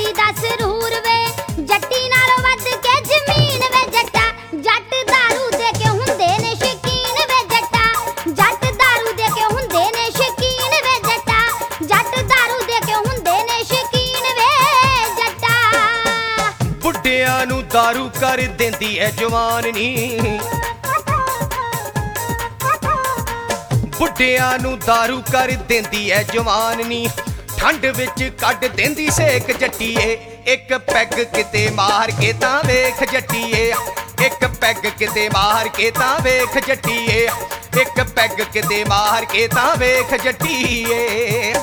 ਕੁੜੀ ਦਾ ਸਰੂਰ ਵੇ ਜੱਟੀ ਨਾਲੋਂ ਵੱਧ ਕੇ ਜ਼ਮੀਨ ਵੇ ਜੱਟਾ ਜੱਟ ਦਾਰੂ ਦੇ ਕੇ ਹੁੰਦੇ ਨੇ ਸ਼ਕੀਨ ਵੇ ਜੱਟਾ ਜੱਟ ਦਾਰੂ ਦੇ ਕੇ ਹੁੰਦੇ ਨੇ ਸ਼ਕੀਨ ਵੇ ਜੱਟਾ ਜੱਟ ਦਾਰੂ ਦੇ ਕੇ ਹੁੰਦੇ ਨੇ ਸ਼ਕੀਨ ਵੇ ਜੱਟਾ ਬੁੱਢਿਆਂ ਨੂੰ ਦਾਰੂ ਕਰ ਦਿੰਦੀ ਐ ਜਵਾਨ ਨੀ ਬੁੱਢਿਆਂ ਨੂੰ ਦਾਰੂ ਕਰ ਦਿੰਦੀ ਐ ਜਵਾਨ ਨੀ ਠੰਡ ਵਿੱਚ ਕੱਢ ਦਿੰਦੀ ਸੇਕ ਜੱਟੀਏ ਇੱਕ ਪੈਗ ਕਿਤੇ ਮਾਰ ਕੇ ਤਾਂ ਵੇਖ ਜੱਟੀਏ ਇੱਕ ਪੈਗ ਕਿਤੇ ਮਾਰ ਕੇ ਤਾਂ ਵੇਖ ਜੱਟੀਏ ਇੱਕ ਪੈਗ ਕਿਤੇ ਮਾਰ ਕੇ ਤਾਂ ਵੇਖ ਜੱਟੀਏ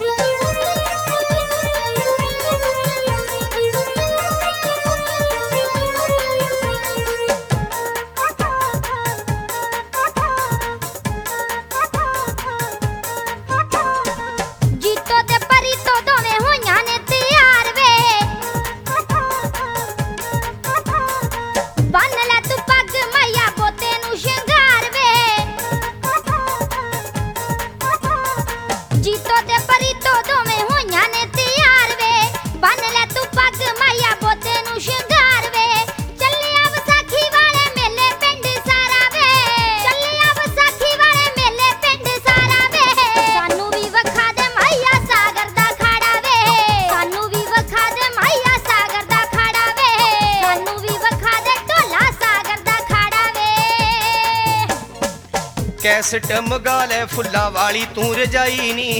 ਜੀਤੋ ਤੇ ਪਰੀਤੋ ਦੋਵੇਂ ਹੋਈਆਂ ਨੇ ਤਿਆਰ ਵੇ ਬੰਨ ਲੈ ਤੂੰ ਪੱਗ ਮਾਇਆ ਬੋਤੇ ਨੂੰ ਸ਼ਿੰਗਾਰ ਵੇ ਚੱਲਿਆ ਵਿਸਾਖੀ ਵਾਲੇ ਮੇਲੇ ਪਿੰਡ ਸਾਰਾ ਵੇ ਚੱਲਿਆ ਵਿਸਾਖੀ ਵਾਲੇ ਮੇਲੇ ਪਿੰਡ ਸਾਰਾ ਵੇ ਸਾਨੂੰ ਵੀ ਵਿਖਾ ਦੇ ਮਾਇਆ ਸਾਗਰ ਦਾ ਖਾੜਾ ਵੇ ਸਾਨੂੰ ਵੀ ਵਿਖਾ ਦੇ ਮਾਇਆ ਸਾਗਰ ਦਾ ਖਾੜਾ ਵੇ ਸਾਨੂੰ ਵੀ ਵਿਖਾ ਦੇ ਢੋਲਾ ਸਾਗਰ ਦਾ ਖਾੜਾ ਵੇ ਕੈਸਟ ਮਗਾ ਲੈ ਫੁੱਲਾਂ ਵਾਲੀ ਤੂੰ ਰਜਾਈ ਨੀ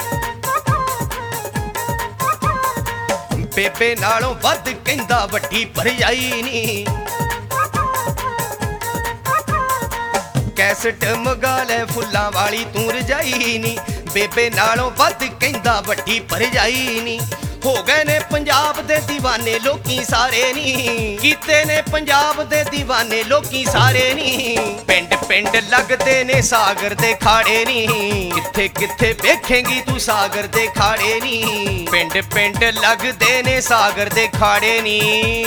ਬੇਬੇ ਨਾਲੋਂ ਵੱਧ ਕਹਿੰਦਾ ਵੱਡੀ ਭਰਜਾਈ ਨੀ ਕੈਸਟ ਮਗਾ ਲੈ ਫੁੱਲਾਂ ਵਾਲੀ ਤੂੰ ਰਜਾਈ ਨੀ ਬੇਬੇ ਨਾਲੋਂ ਵੱਧ ਕਹਿੰਦਾ ਵੱਡੀ ਭਰਜਾਈ ਨੀ ਹੋ ਗਏ ਨੇ ਪੰਜਾਬ ਦੇ دیਵਾਨੇ ਲੋਕੀ ਸਾਰੇ ਨੀ ਕੀਤੇ ਨੇ ਪੰਜਾਬ ਦੇ دیਵਾਨੇ ਲੋਕੀ ਸਾਰੇ ਨੀ ਪਿੰਡ ਪਿੰਡ ਲੱਗਦੇ ਨੇ ਸਾਗਰ ਦੇ ਖਾੜੇ ਨੀ ਕਿੱਥੇ ਕਿੱਥੇ ਵੇਖੇਂਗੀ ਤੂੰ ਸਾਗਰ ਦੇ ਖਾੜੇ ਨੀ ਪਿੰਡ ਪਿੰਡ ਲੱਗਦੇ ਨੇ ਸਾਗਰ ਦੇ ਖਾੜੇ ਨੀ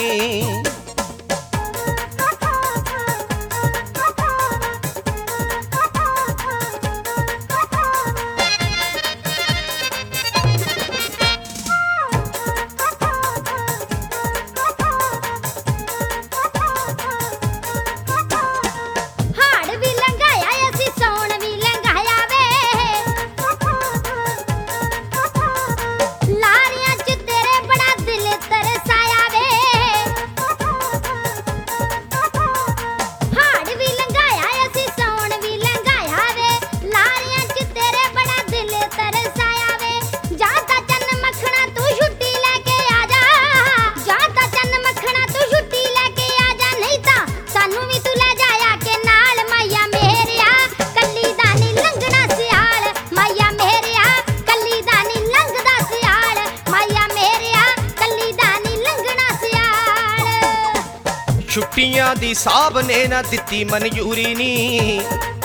ਛੁੱਟੀਆਂ ਦੀ ਸਾਬ ਨੇ ਨਾ ਦਿੱਤੀ ਮਨਜ਼ੂਰੀ ਨੀ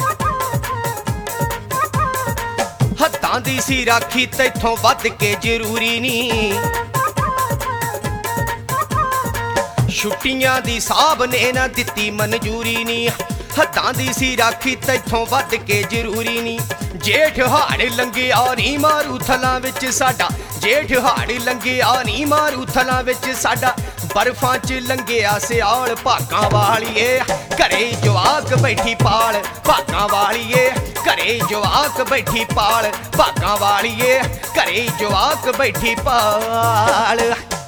ਹੱਥਾਂ ਦੀ ਸੀ ਰਾਖੀ ਤੈਥੋਂ ਵੱਧ ਕੇ ਜ਼ਰੂਰੀ ਨੀ ਛੁੱਟੀਆਂ ਦੀ ਸਾਬ ਨੇ ਨਾ ਦਿੱਤੀ ਮਨਜ਼ੂਰੀ ਨੀ ਹੱਥਾਂ ਦੀ ਸੀ ਰਾਖੀ ਤੈਥੋਂ ਵੱਧ ਕੇ ਜ਼ਰੂਰੀ ਨੀ ਜੇਠ ਹਾੜ ਲੰਘਿਆ ਨੀ ਮਾਰੂ ਥਲਾਂ ਵਿੱਚ ਸਾਡਾ ਜੇਠ ਹਾੜ ਲੰਘਿਆ ਨੀ ਮਾਰੂ ਥਲਾਂ ਵਿੱਚ ਸਾਡਾ ਬਰਫਾਂ 'ਚ ਲੰਘਿਆ ਸਿਆਲ ਭਾਗਾਂ ਵਾਲੀਏ ਘਰੇ ਜਵਾਕ ਬੈਠੀ ਪਾਲ ਭਾਗਾਂ ਵਾਲੀਏ ਘਰੇ ਜਵਾਕ ਬੈਠੀ ਪਾਲ ਭਾਗਾਂ ਵਾਲੀਏ ਘਰੇ ਜਵਾਕ ਬੈਠੀ ਪਾਲ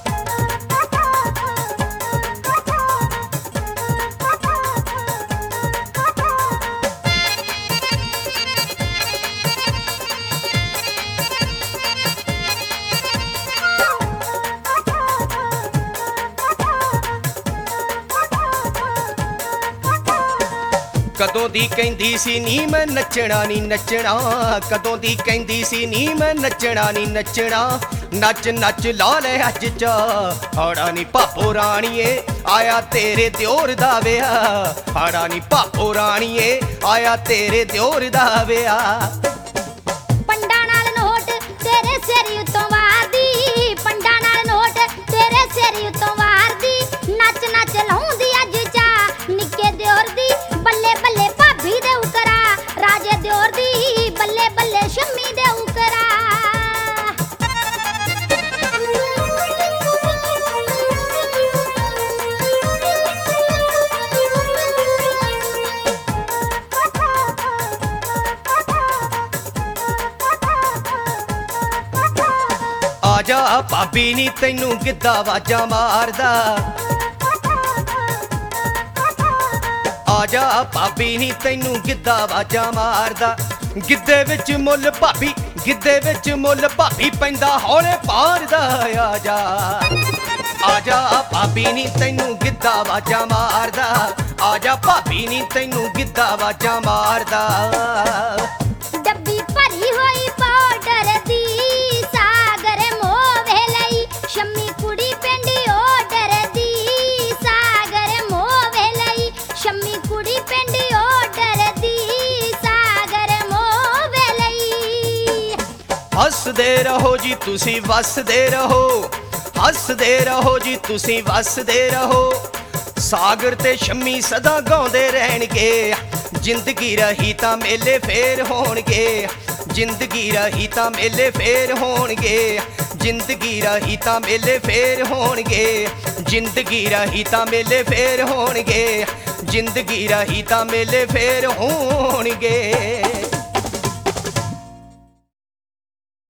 ਕਦੋਂ ਦੀ ਕਹਿੰਦੀ ਸੀ ਨੀ ਮੈਂ ਨੱਚਣਾ ਨੀ ਨੱਚਣਾ ਕਦੋਂ ਦੀ ਕਹਿੰਦੀ ਸੀ ਨੀ ਮੈਂ ਨੱਚਣਾ ਨੀ ਨੱਚਣਾ ਨੱਚ ਨੱਚ ਲਾ ਲੈ ਅੱਜ ਚਾ ਹਾੜਾ ਨੀ ਭਾਪੋ ਰਾਣੀਏ ਆਇਆ ਤੇਰੇ ਦਿਓਰ ਦਾ ਵਿਆਹ ਹਾੜਾ ਨੀ ਭਾਪੋ ਰਾਣੀਏ ਆਇਆ ਤੇਰੇ ਦਿਓਰ ਦਾ ਵਿਆਹ ਪੰਡਾ ਨਾਲ ਨੋਟ ਤੇਰੇ ਸਿਰ ਉੱਤੋਂ ਵਾਰਦੀ ਪੰਡਾ ਨਾਲ ਨੋਟ ਤੇਰੇ ਸਿਰ ਉੱਤੋਂ ਵਾਰਦੀ ਨੱਚ ਨੱਚ ਲਾਉਂਦੀ ਅੱਜ ਚਾ ਨਿੱਕੇ ਦਿਓਰ ਦੀ ਬੱਲੇ ਬੱਲੇ ਭਾਬੀ ਦੇ ਉਕਰਾ ਰਾਜੇ ਦਿਓਰ ਦੀ ਬੱਲੇ ਬੱਲੇ ਸ਼ੰਮੀ ਦੇ ਉਕਰਾ ਆਜਾ ਭਾਬੀ ਨੀ ਤੈਨੂੰ ਗਿੱਧਾ ਵਾਜਾਂ ਮਾਰਦਾ ਆਜਾ ਭਾਬੀ ਨੀ ਤੈਨੂੰ ਗਿੱਧਾ ਵਾਜਾਂ ਮਾਰਦਾ ਗਿੱਧੇ ਵਿੱਚ ਮੁੱਲ ਭਾਬੀ ਗਿੱਧੇ ਵਿੱਚ ਮੁੱਲ ਭਾਬੀ ਪੈਂਦਾ ਹੌਲੇ ਪਾਰਦਾ ਆਜਾ ਆਜਾ ਭਾਬੀ ਨੀ ਤੈਨੂੰ ਗਿੱਧਾ ਵਾਜਾਂ ਮਾਰਦਾ ਆਜਾ ਭਾਬੀ ਨੀ ਤੈਨੂੰ ਗਿੱਧਾ ਵਾਜਾਂ ਮਾਰਦਾ ਡੱਬੀ ਭਰੀ ਹੋਈ ਪਾਊਡਰ ਦੀ ਸਾਗਰ ਮੋਵੇ ਲਈ ਸ਼ੰਮੀ ਕੁੜੀ ਪਿੰਡ ਆਰਡਰ ਦੀ ਸਾਗਰ ਮੋਵੇ ਲਈ ਸ਼ੰਮੀ ਕੁੜੀ ਪਿੰਡ ਆਰਡਰ ਦੀ ਸਾਗਰ ਮੋਵੇ ਲਈ ਹੱਸਦੇ ਰਹੋ ਜੀ ਤੁਸੀਂ ਵਸਦੇ ਰਹੋ ਹੱਸਦੇ ਰਹੋ ਜੀ ਤੁਸੀਂ ਵਸਦੇ ਰਹੋ ਸਾਗਰ ਤੇ ਸ਼ੰਮੀ ਸਦਾ ਗਾਉਂਦੇ ਰਹਿਣਗੇ ਜ਼ਿੰਦਗੀ ਰਹੀ ਤਾਂ ਮੇਲੇ ਫੇਰ ਹੋਣਗੇ ਜ਼ਿੰਦਗੀ ਰਹੀ ਤਾਂ ਮੇਲੇ ਫੇਰ ਹੋਣਗੇ ਜ਼ਿੰਦਗੀ ਰਹੀ ਤਾਂ ਮੇਲੇ ਫੇਰ ਹੋਣਗੇ ਜ਼ਿੰਦਗੀ ਰਹੀ ਤਾਂ ਮੇਲੇ ਫੇਰ ਹੋਣਗੇ ਜ਼ਿੰਦਗੀ ਰਹੀ ਤਾਂ ਮੇਲੇ ਫੇਰ ਹੋਣਗੇ